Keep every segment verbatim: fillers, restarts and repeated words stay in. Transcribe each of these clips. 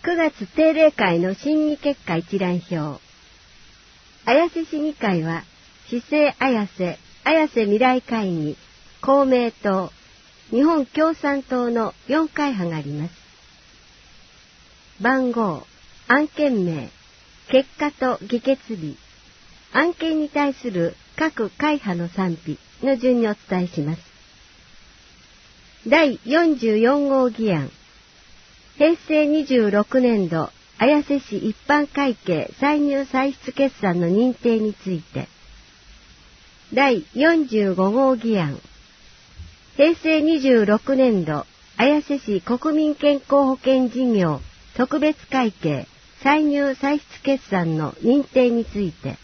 くがつ定例会の審議結果一覧表。綾瀬市議会は、市政綾瀬、綾瀬未来会議、公明党、日本共産党のよん会派があります。番号、案件名、結果と議決日、案件に対する各会派の賛否の順にお伝えします。だいよんじゅうよん号議案、平成にじゅうろくねん度綾瀬市一般会計歳入歳出決算の認定について。だいよんじゅうご号議案、平成にじゅうろくねん度綾瀬市国民健康保険事業特別会計歳入歳出決算の認定について。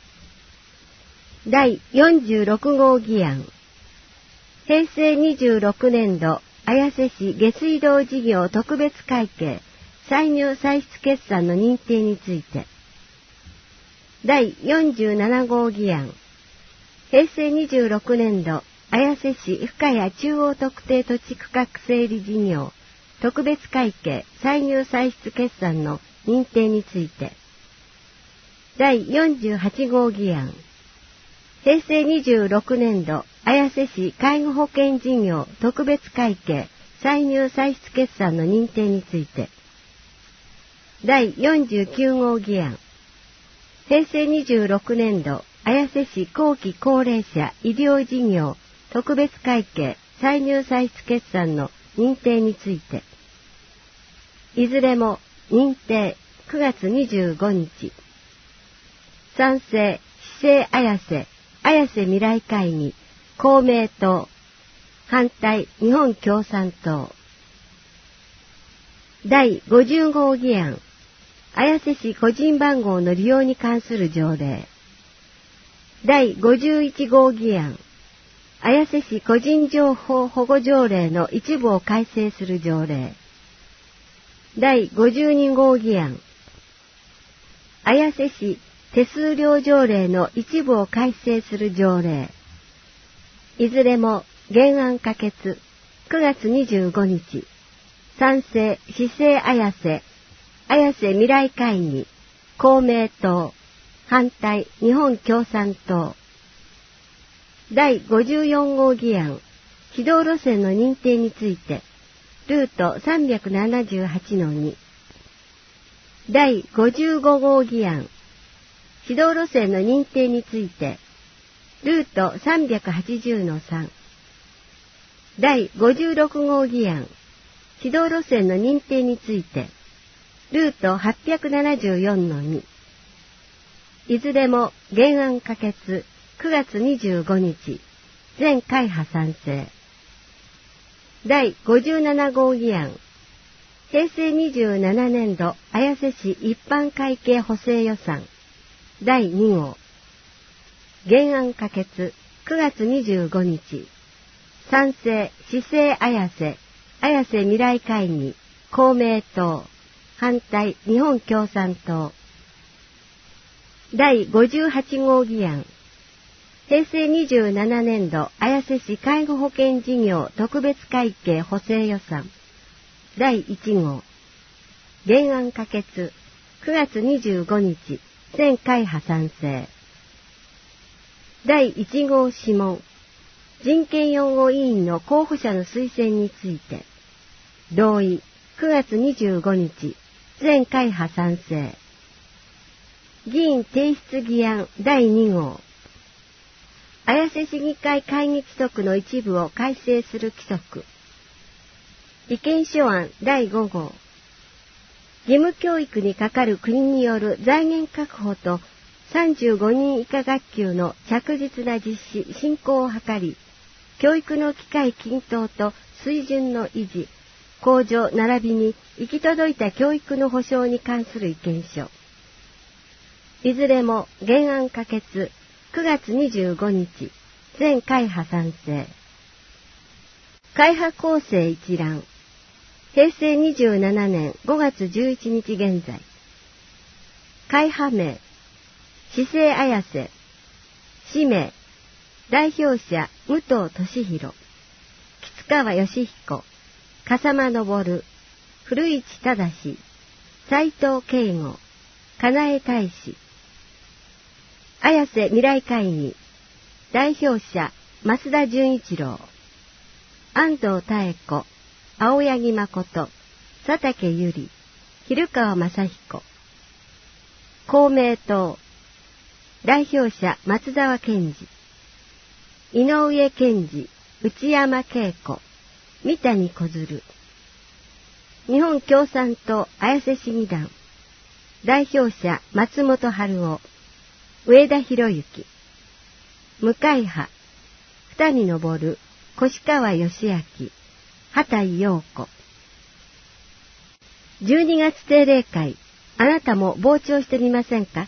だいよんじゅうろく号議案、平成にじゅうろくねん度綾瀬市下水道事業特別会計歳入歳出決算の認定について。だいよんじゅうなな号議案、平成にじゅうろくねん度綾瀬市深谷中央特定土地区画整理事業特別会計歳入歳出決算の認定について。だいよんじゅうはち号議案、平成にじゅうろくねん度綾瀬市介護保険事業特別会計歳入歳出決算の認定について。だいよんじゅうきゅう号議案、平成にじゅうろくねん度綾瀬市後期高齢者医療事業特別会計歳入歳出決算の認定について。いずれも認定くがつにじゅうごにち。賛成市政綾瀬綾瀬未来会議公明党、反対日本共産党。だいごじゅう号議案、綾瀬市個人番号の利用に関する条例。だいごじゅういち号議案、綾瀬市個人情報保護条例の一部を改正する条例。だいごじゅうに号議案、綾瀬市手数料条例の一部を改正する条例。いずれも原案可決くがつにじゅうごにち。賛成市政綾瀬綾瀬未来会議公明党、反対日本共産党。だいごじゅうよん号議案、軌道路線の認定についてルート さんびゃくななじゅうはちのに。だいごじゅうご号議案、軌道路線の認定についてルート さんびゃくはちじゅうのさん。だいごじゅうろく号議案、軌道路線の認定についてルート はっぴゃくななじゅうよんのに。いずれも原案可決くがつにじゅうごにち。全会派賛成。だいごじゅうなな号議案、平成にじゅうななねん度綾瀬市一般会計補正予算だいに号。原案可決くがつにじゅうごにち。賛成市政綾瀬綾瀬未来会議公明党、反対日本共産党。だいごじゅうはち号議案、平成にじゅうななねん度綾瀬市介護保険事業特別会計補正予算だいいち号。原案可決くがつにじゅうごにち。全会派賛成。だいいち号諮問、人権擁護委員の候補者の推薦について同意くがつにじゅうごにち。全会派賛成。議員提出議案だいに号。綾瀬市議会会議規則の一部を改正する規則。意見書案だいご号。義務教育にかかる国による財源確保とさんじゅうごにん以下学級の着実な実施進行を図り、教育の機会均等と水準の維持向上並びに行き届いた教育の保障に関する意見書。いずれも原案可決くがつにじゅうごにち。全会派賛成。会派構成一覧。平成にじゅうななねんごがつじゅういちにち現在。会派名、市政綾瀬。氏名、代表者武藤俊弘、吉川義彦、笠間昇、古市忠、 斉藤慶吾、かなえ大使。綾瀬未来会議、代表者、増田純一郎。安藤妙子、青柳誠、佐竹由里、蛭川正彦。公明党、代表者、松沢健二。井上健二、内山恵子、三谷小鶴。日本共産党綾瀬市議団、代表者、松本春夫、上田博之。向派、二見昇、越川義明、畑井陽子。じゅうにがつ定例会、あなたも傍聴してみませんか？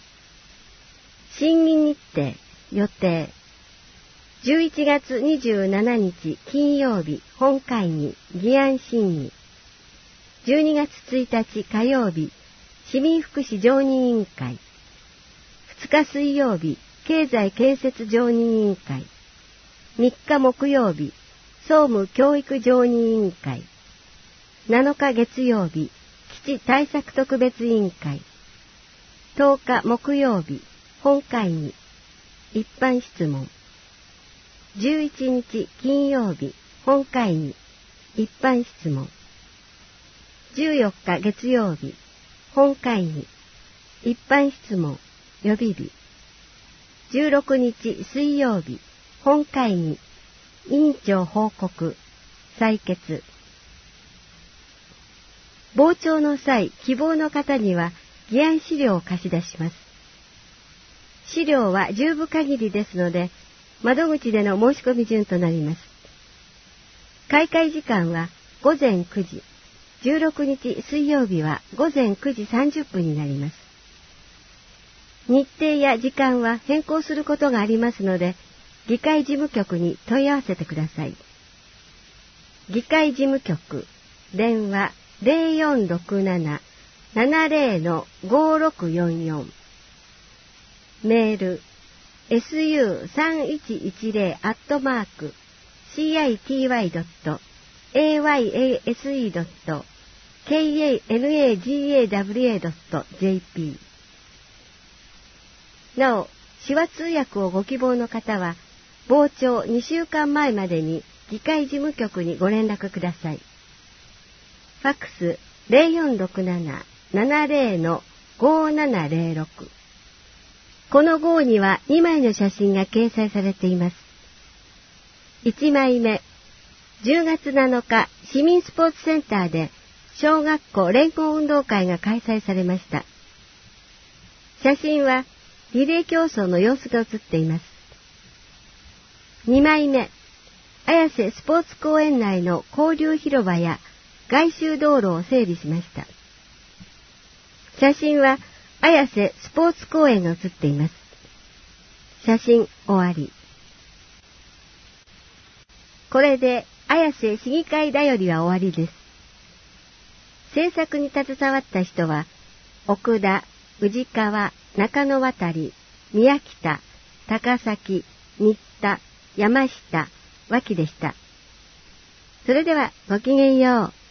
審議日程、予定。じゅういちがつにじゅうしちにち金曜日、本会議、議案審議。じゅうにがつついたち火曜日、市民福祉常任委員会。ふつか水曜日、経済建設常任委員会。みっか木曜日、総務教育常任委員会。なのか月曜日、基地対策特別委員会。とおか木曜日、本会議、一般質問。じゅういちにち金曜日、本会議、一般質問。じゅうよっか月曜日、本会議、一般質問、予備日。じゅうろくにち水曜日、本会議、委員長報告、採決。傍聴の際、希望の方には議案資料を貸し出します。資料は十分限りですので、窓口での申し込み順となります。開会時間はごぜんくじ、じゅうろくにち水曜日はごぜんくじさんじゅっぷんになります。日程や時間は変更することがありますので、議会事務局に問い合わせてください。議会事務局、電話 ゼロよんろくなな ななゼロ ごろくよんよん。メール、エスユーさんいちいちゼロ アットマーク シーアイティーワイ ドット エーワイエーエスイー ドット ケーエーエヌエージーエーダブリューエー ドット ジェーピー。なお、手話通訳をご希望の方は、傍聴にしゅうかんまえまでに議会事務局にご連絡ください。ファックス ゼロよんろくなな ななゼロ ごななゼロろく。この号にはにまいの写真が掲載されています。いちまいめ、じゅうがつなのか市民スポーツセンターで小学校連合運動会が開催されました。写真はリレー競争の様子が写っています。にまいめ、綾瀬スポーツ公園内の交流広場や外周道路を整備しました。写真は綾瀬スポーツ公園が写っています。写真終わり。これで綾瀬市議会だよりは終わりです。制作に携わった人は奥田、宇治川、中野渡、宮北、高崎、新田、山下、脇でした。それではごきげんよう。